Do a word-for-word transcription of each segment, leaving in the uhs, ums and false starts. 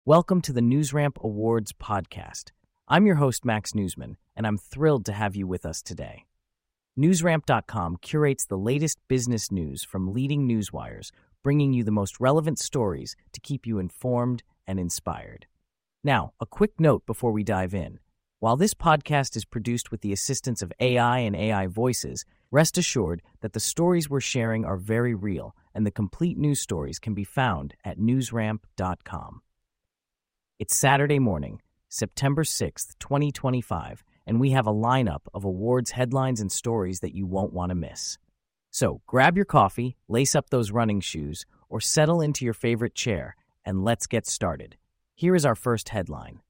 Welcome to the NewsRamp Awards podcast. I'm your host, Max Newsman, and I'm thrilled to have you with us today. NewsRamp dot com curates the latest business news from leading newswires, bringing you the most relevant stories to keep you informed and inspired. Now, a quick note before we dive in. While this podcast is produced with the assistance of A I and A I voices, rest assured that the stories we're sharing are very real, and the complete news stories can be found at NewsRamp dot com. It's Saturday morning, September sixth, twenty twenty-five, and we have a lineup of awards headlines and stories that you won't want to miss. So grab your coffee, lace up those running shoes, or settle into your favorite chair, and let's get started. Here is our first headline.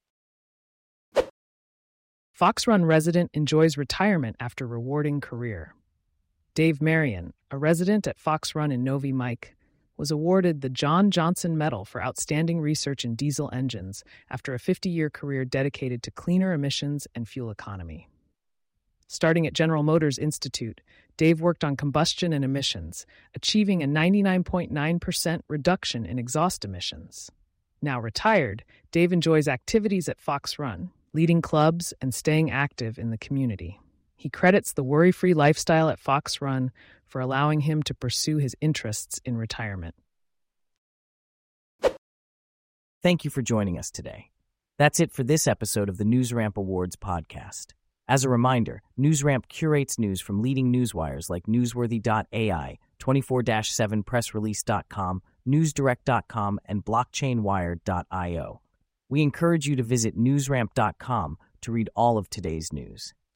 Fox Run resident enjoys retirement after rewarding career. Dave Marion, a resident at Fox Run in Novi Mike, was awarded the John Johnson Medal for outstanding research in diesel engines after a fifty-year career dedicated to cleaner emissions and fuel economy. Starting at General Motors Institute, Dave worked on combustion and emissions, achieving a ninety-nine point nine percent reduction in exhaust emissions. Now retired, Dave enjoys activities at Fox Run, leading clubs and staying active in the community. He credits the worry-free lifestyle at Fox Run for allowing him to pursue his interests in retirement. Thank you for joining us today. That's it for this episode of the NewsRamp Awards podcast. As a reminder, NewsRamp curates news from leading newswires like Newsworthy dot A I, twenty-four seven press release dot com, Newsdirect dot com, and blockchain wire dot io. We encourage you to visit NewsRamp dot com to read all of today's news.